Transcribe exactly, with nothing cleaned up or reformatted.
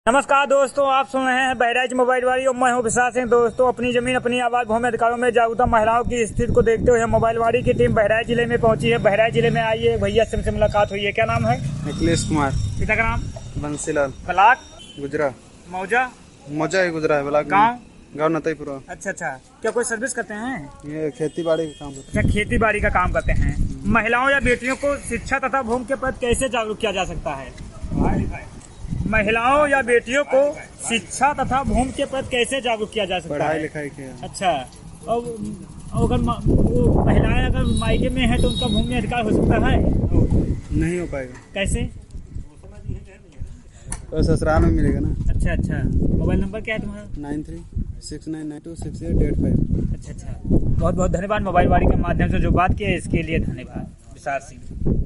नमस्कार दोस्तों, आप सुन रहे हैं बहराइच मोबाइल वाली और मैं हूं विशाल सिंह। दोस्तों, अपनी जमीन अपनी आवाज भूमि अधिकारों में जागरूकता महिलाओं की स्थिति को देखते हुए मोबाइल वाली की टीम बहराइच जिले में पहुंची है। बहराइच जिले में आई है भैया से मुलाकात हुई है। क्या नाम है? अखिलेश कुमार। पिता का नाम? बंसीलाल। ब्लाक गुजरा। मौजा मौजा ही गुजरा है। ब्लाक गाँव गाँव नतईपुरा। अच्छा अच्छा। क्या कोई सर्विस करते हैं? ये खेती बाड़ी का काम करते अच्छा, खेती बाड़ी का काम करते हैं। महिलाओं या बेटियों को शिक्षा तथा भूमि के प्रति कैसे जागरूक किया जा सकता है? महिलाओं या बेटियों को शिक्षा तथा भूमि के प्रति कैसे जागरूक किया जा सकता है? पढ़ाई लिखाई किया। अच्छा, और अगर वो महिलाएं अगर मायके में है तो उनका भूमि अधिकार हो सकता है? नहीं हो पाएगा। कैसे? तो ससुराल में मिलेगा ना। अच्छा अच्छा। मोबाइल नंबर क्या है तुम्हारा? Nine three six nine nine two six eight eight five. अच्छा अच्छा। बहुत बहुत धन्यवाद मोबाइल वाली के माध्यम से जो बात की है इसके लिए धन्यवाद। विशाल सिंह।